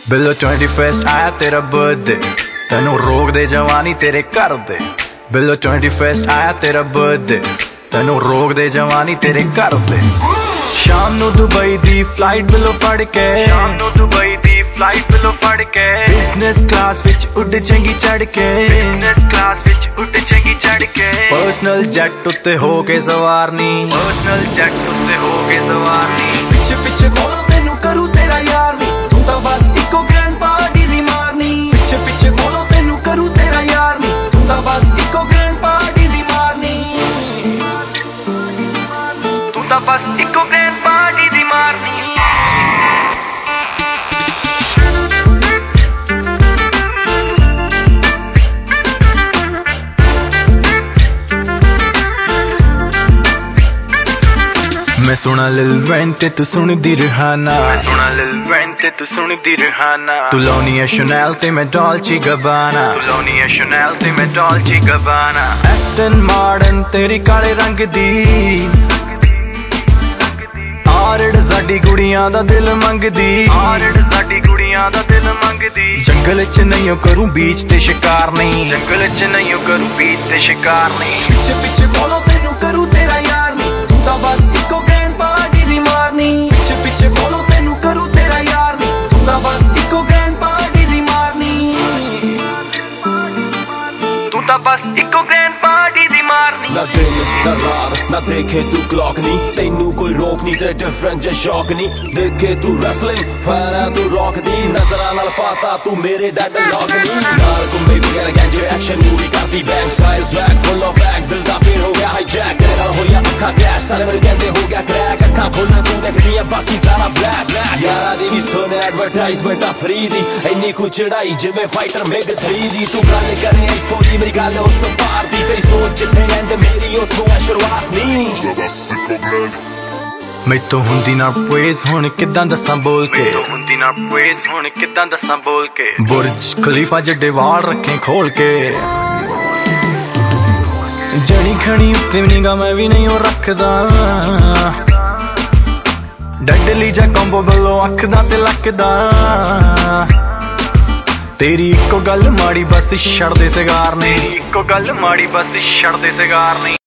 Below 21st आया तेरा birthday, तेनू रोक दे जवानी तेरे घर दे। बिलो 21st आया तेरा बर्थडे, तेनू रोक दे जवानी तेरे घर दे। शाम नू दुबई दी फ्लाइट बिलो फड़ के, शाम नू दुबई दी फ्लाइट बिलो फड़ के, बिजनेस क्लास विच उड़ चंगी चढ़ के, बिजनेस क्लास विच उड़ चंगी चढ़ के, पर्सनल जेट उत्ते हो के सवारनी, पर्सनल जेट उत्ते हो के सवारनी। पिछे पिछे बोलो तेनू करूं तेरा यार नी, तू तां बस इको ग्रैंड पार्टी दी मारनी। पिछे पिछे बोलो तेनू करूं तेरा यार नी, तू तां बस इको ग्रैंड पार्टी दी मारनी, तू तां बस इको ग्रैंड पार्टी दी मारनी। मैं सुना लिल वैन ते तू सुनदी रिहाना, मैं सुना लिल वैन ते तू सुनदी रिहाना। तू लाउनी है शनेल ते मैं डॉल्चे गबाना, तू लाउनी है शनेल ते मैं डॉल्चे गबाना। एस्टन मार्टिन तेरी काले रंग दी, आरड़ साडी कुड़ियां दा दिल मंगदी, आरड़ साडी कुड़ियां दा दिल मंगदी। जंगल च नहीं करूं बीच ते शिकार नहीं, जंगल च नहीं करूं बीच ते शिकार नहीं। पिछे पिछे बोलो तेनू करूं तेरा यार नी, तू तां बस इको ग्रैंड पार्टी दी मारनी। पिछे पिछे बोलो तेनू करूं तेरा यार नी, तू तां बस इको ग्रैंड पार्टी दी मारनी, तू तां बस इको ग्रैंड पार्टी दी मारनी। ना दिन ना रात ना देखे तू क्लॉक नहीं, तेनू कोई रोक नहीं ते डिफरेंट जे शौक नहीं। देखे तू रेसलिंग फैन है तू रॉक दी, नजरा नाल पाता तू मेरे डेड लॉक नहीं। नाल घुम्मे फिर गैंजे एक्शन मूवी करती bank style swag full of bag, दिल दा फिर हो गया हाईजैक। तेरे नाल होया अखा क्रैश, सारे मेरे कहंदे हो गया क्रैक। अखा खोलना तू देखदी है बाकी सारा ब्लैक ब्लैक। यारा दी भी सुन एडवर्टाइजमेंट फ्री दी, इन्नी कुछ चढ़ाई जिवें फाइटर मिग 3 दी। तू गल करे इत्थों दी मेरी गल उस पार दी, तेरी सोच जिथे एंड मेरी उत्थों है शुरुआत नहीं। मैथों हुंदी ना पेस हुण किदां दसां बोल के, मैथों हुंदी ना पेस हुण किदां दसां बोल के। बुर्ज खलीफा जड्डे वाल रखे खोल के, जड़ी खड़ी उत्ते निगाह मैं भी नहीं रखदा। डडली जा कंबो बलो अख दा ते लक दा, तेरी इको गल माड़ी बस छड़ दे सिगार ने, तेरी इको गल माड़ी बस छड़ दे सिगार ने।